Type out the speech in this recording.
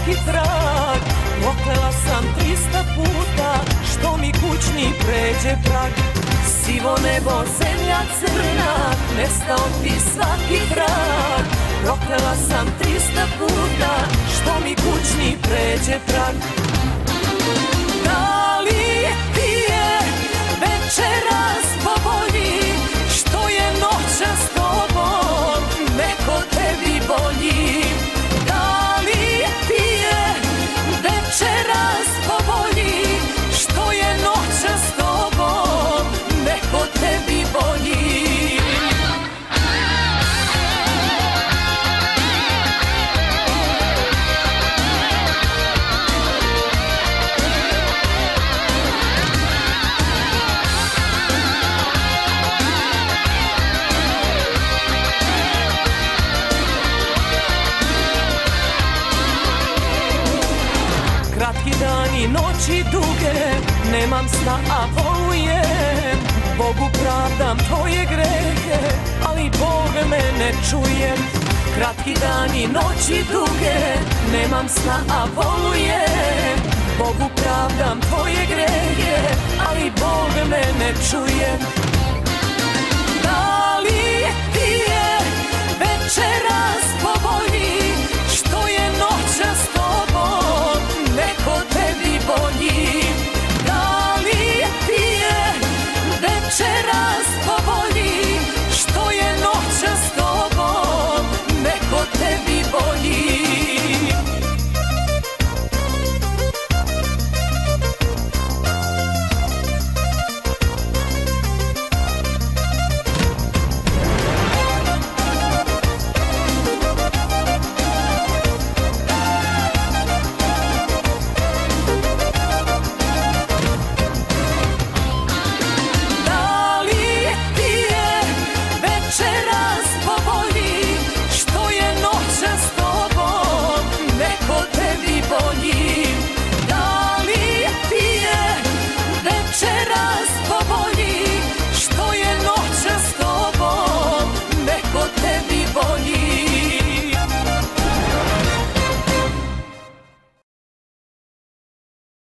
svaki trag. Proklela sam 300 puta što mi kućni pređe prag. Sivo nebo, zemlja crna, nestao ti svaki trag. Proklela sam 300 puta što mi kućni pređe prag. Da li ti je večeras po volji što je noćas s tobom neko tebi bolji? Da li ti je večeras po volji što je noćas s tobom neko tebi bolji? Kratki dani, noći duge, nemam sna, a volujem. Bogu pravdam tvoje grehe, ali Bog me ne čuje. Kratki dani, noći duge, nemam sna, a volujem. Bogu pravdam tvoje grehe, ali Bog me ne čuje.